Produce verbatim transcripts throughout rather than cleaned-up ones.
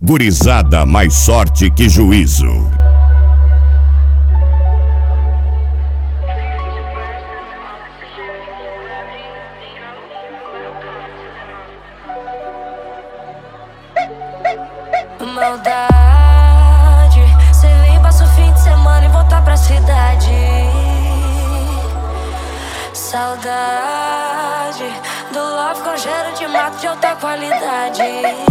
Gurizada, mais sorte que juízo. Maldade, cê vem, passa o fim de semana e volta pra cidade. Saudade do love com cheiro de mato de alta qualidade.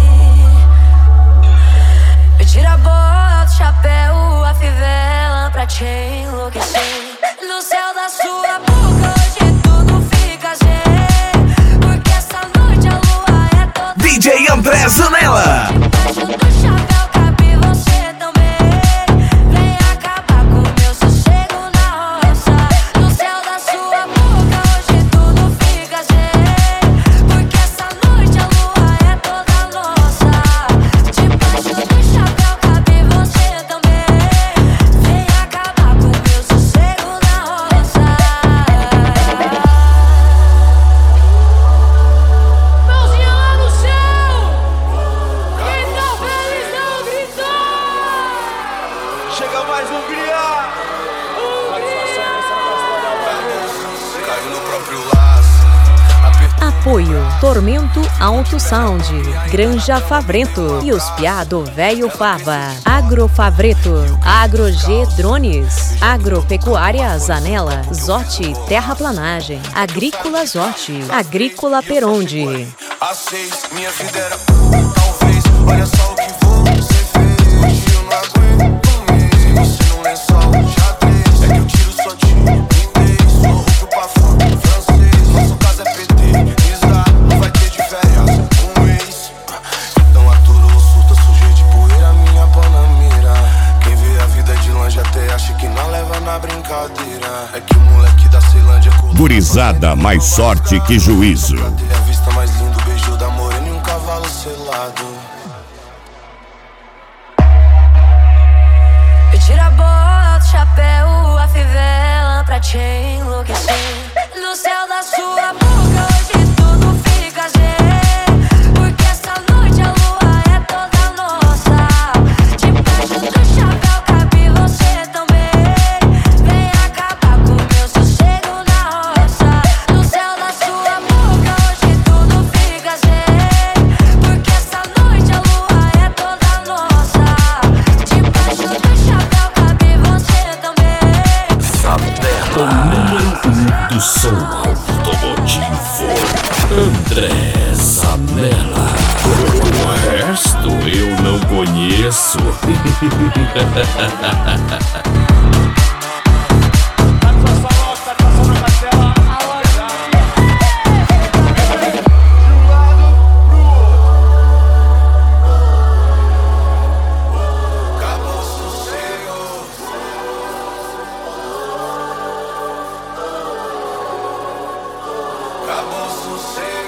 Me tira a bota, o chapéu, a fivela pra te enlouquecer. No céu da sua boca hoje tudo fica sem, porque essa noite a lua é toda D J André Zanella. debaixo do chapéu cabe você também. Vem acabar com o meu sossego na roça. No céu da sua boca hoje tudo fica sem, porque essa noite a lua é toda nossa. Debaixo do chapéu cabe você também. Vem acabar com o meu sossego na roça. Mãozinha lá no céu! Quem tá feliz dá um grito! Chega mais um criar. Caiu no próprio laço. Apoio Tormento Alto Sound, Granja Favreto e os Piado Velho Fava, Agrofavreto, AgroG Drones, Agropecuária Zanella, Zote Terraplanagem, Agrícola Zote, Agrícola Peronde. A seis, minha vida era um, talvez. Olha só o que você fez. Hoje eu não aguento mesmo. Se você não é só já três. É que eu tiro só de inglês. Sou rouco pra fora, francês. Nosso caso é P T, Isla. Não vai ter de férias um mês. Então aturo o surto, sujeito de poeira, minha panameira. Quem vê a vida de longe até acha que não leva na brincadeira. É que o moleque da Ceilândia colou. Gurizada, mais sorte que juízo. Pra ter a vista mais linda, o beijo da morena e um cavalo selado. Me tira a bota, o chapéu, a fivela pra te enlouquecer. No céu da sua boca hoje tudo fica sem, porque essa noite a lua é toda nossa. Debaixo do chapéu cabe você também. Vem acabar com o meu sossego na roça. No céu da sua boca hoje tudo fica sem, porque essa noite a lua é toda nossa. Debaixo do chapéu cabe você também. O número um do som automotivo, André Zanella. O resto eu não conheço. Acabou o sossego. Acabou o sossego.